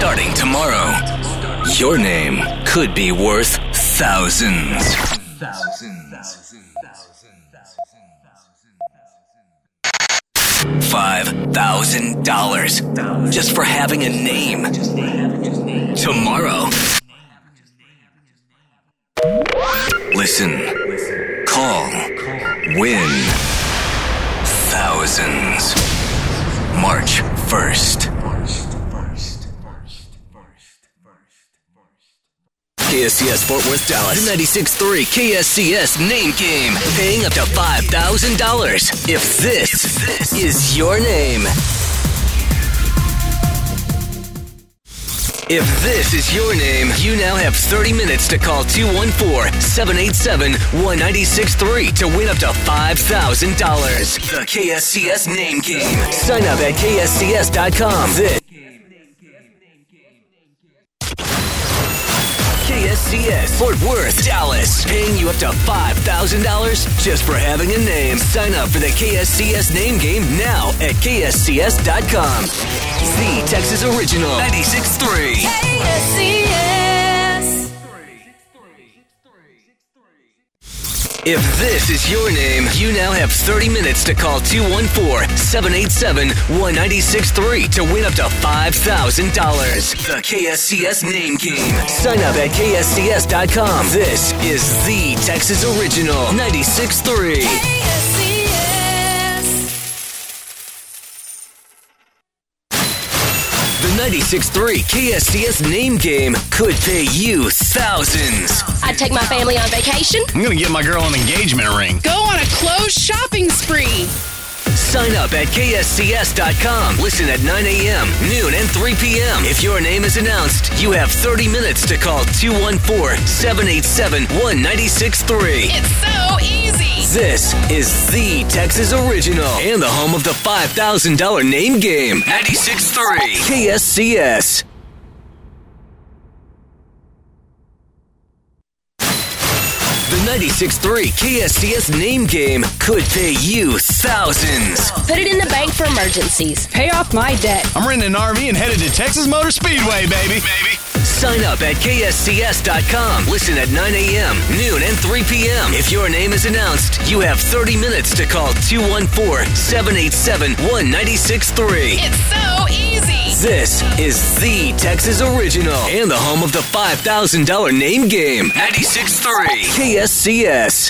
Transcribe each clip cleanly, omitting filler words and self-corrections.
Starting tomorrow, your name could be worth thousands. $5,000 just for having a name. Tomorrow. Listen, call, win thousands. March 1st. KSCS Fort Worth, Dallas. 96.3 KSCS Name Game. Paying up to $5,000 if this is your name. If this is your name, you now have 30 minutes to call 214-787-1963 to win up to $5,000. The KSCS Name Game. Sign up at KSCS.com. This KSCS Fort Worth, Dallas, paying you up to $5,000 just for having a name. Sign up for the KSCS Name Game now at KSCS.com. The Texas Original 96.3 KSCS. If this is your name, you now have 30 minutes to call 214-787-1963 to win up to $5,000. The KSCS Name Game. Sign up at KSCS.com. This is the Texas Original 96.3 KSCS. The 96.3 KSCS Name Game could pay you thousands. I'd take my family on vacation. I'm going to get my girl an engagement ring. Go on a clothes shopping spree. Sign up at KSCS.com. Listen at 9 a.m., noon, and 3 p.m. If your name is announced, you have 30 minutes to call 214-787-1963. It's so easy. This is the Texas Original and the home of the $5,000 Name Game. 96.3 KSCS. The 96.3 KSCS Name Game could pay you thousands. Put it in the bank for emergencies. Pay off my debt. I'm renting an RV and headed to Texas Motor Speedway, baby. Sign up at KSCS.com. Listen at 9 a.m., noon, and 3 p.m. If your name is announced, you have 30 minutes to call 214-787-1963. It's so easy. This is the Texas Original and the home of the $5,000 Name Game. 96.3 KSCS.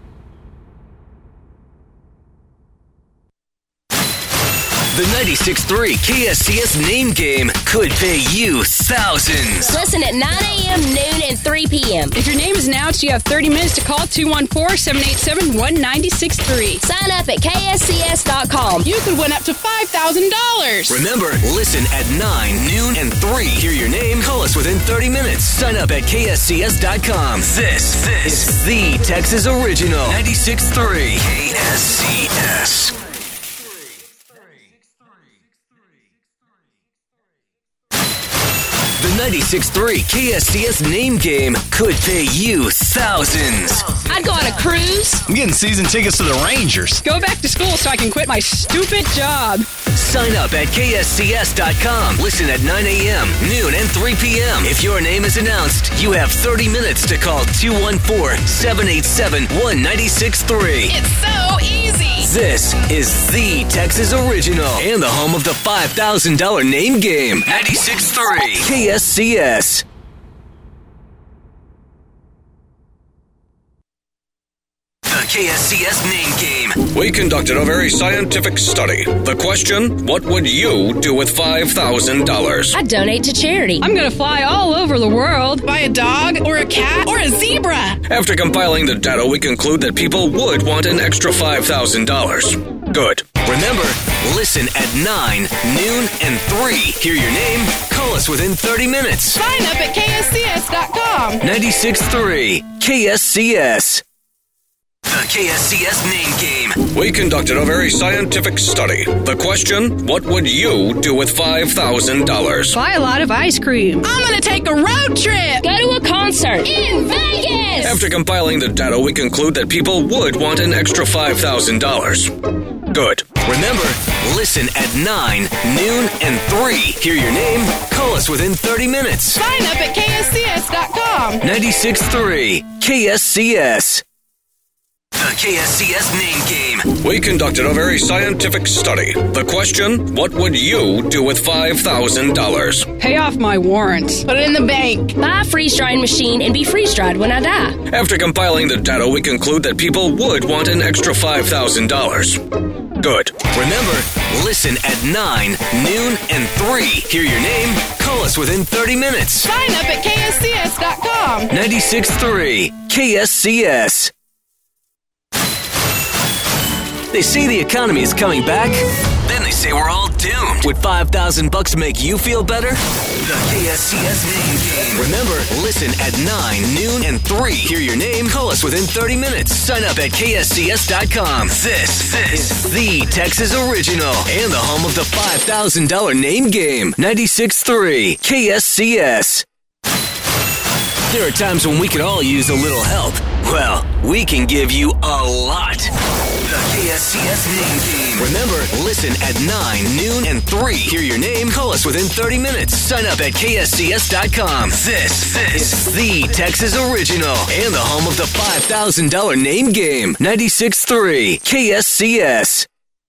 The 96.3 KSCS Name Game could pay you thousands. Listen at 9 a.m., noon, and 3 p.m. If your name is announced, you have 30 minutes to call 214-787-1963. Sign up at KSCS.com. You could win up to $5,000. Remember, listen at 9, noon, and 3. Hear your name, call us within 30 minutes. Sign up at KSCS.com. This is the Texas Original 96.3 KSCS. The 96.3 KSCS Name Game could pay you thousands. I'd go on a cruise. I'm getting season tickets to the Rangers. Go back to school so I can quit my stupid job. Sign up at KSCS.com. Listen at 9 a.m., noon, and 3 p.m. If your name is announced, you have 30 minutes to call 214-787-1963. It's so easy. This is the Texas Original and the home of the $5,000 Name Game. 96.3 KSCS. The KSCS Name Game. We conducted a very scientific study. The question, what would you do with $5,000? I'd donate to charity. I'm going to fly all over the world. Buy a dog or a cat or a zebra. After compiling the data, we conclude that people would want an extra $5,000. Good. Remember, listen at 9, noon, and 3. Hear your name, call us within 30 minutes. Sign up at KSCS.com. 96.3 KSCS. The KSCS Name Game. We conducted a very scientific study. The question, what would you do with $5,000? Buy a lot of ice cream. I'm going to take a road trip. Go to a concert in Vegas. After compiling the data, we conclude that people would want an extra $5,000. Good. Remember, listen at 9, noon, and 3. Hear your name, call Call us within 30 minutes. Sign up at KSCS.com. 96.3 KSCS. The KSCS name game. We conducted a very scientific study. The question, what would you do with $5,000? Pay off my warrants. Put it in the bank. Buy a freeze-drying machine and be freeze-dried when I die. After compiling the data, we conclude that people would want an extra $5,000. Good. Remember, listen at 9, noon, and 3. Hear your name. Call us within 30 minutes. Sign up at KSCS.com. 96.3 KSCS. They say the economy is coming back. Then they say we're all doomed. Would $5,000 make you feel better? The KSCS name game. Remember, listen at 9, noon, and 3. Hear your name. Call us within 30 minutes. Sign up at KSCS.com. This is the Texas original and the home of the $5,000 name game. 96.3 KSCS. There are times when we could all use a little help. Well, we can give you a lot. The KSCS name game. Remember, listen at 9, noon, and 3. Hear your name. Call us within 30 minutes. Sign up at KSCS.com. This is the Texas original and the home of the $5,000 name game. 96.3 KSCS.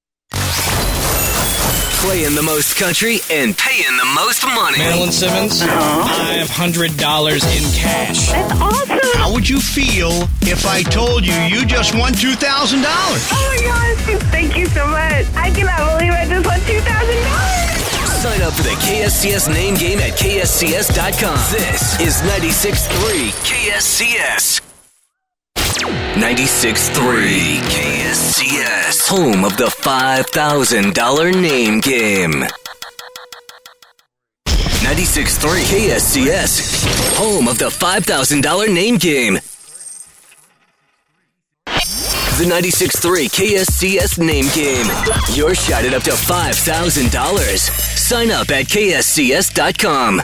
Playing the most country and paying the most money. Marilyn Simmons, $500 in cash. That's awesome. How would you feel if I told you you just won $2,000? Oh my gosh, thank you so much. I cannot believe I just won $2,000. Sign up for the KSCS name game at KSCS.com. This is 96.3 KSCS. 96.3 KSCS, home of the $5,000 name game. 96.3 KSCS, home of the $5,000 name game. The 96.3 KSCS name game. Your shot at up to $5,000. Sign up at KSCS.com.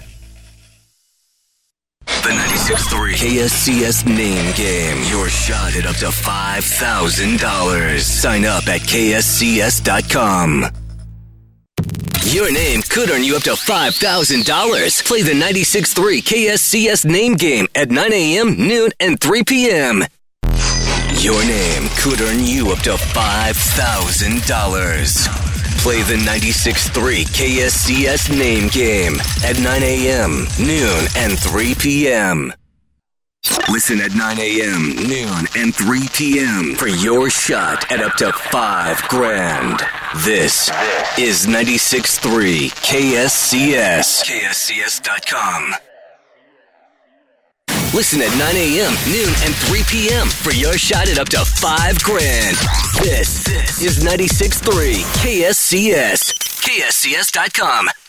The 96.3 KSCS name game. Your shot at up to $5,000. Sign up at KSCS.com. Your name could earn you up to $5,000. Play the 96.3 KSCS name game at 9 a.m., noon, and 3 p.m. Your name could earn you up to $5,000. Play the 96.3 KSCS name game at 9 a.m., noon, and 3 p.m. Listen at 9 a.m., noon, and 3 p.m. for your shot at up to $5,000. This is 96.3 KSCS. KSCS.com. Listen at 9 a.m., noon, and 3 p.m. for your shot at up to $5,000. This is 96.3 KSCS. KSCS.com.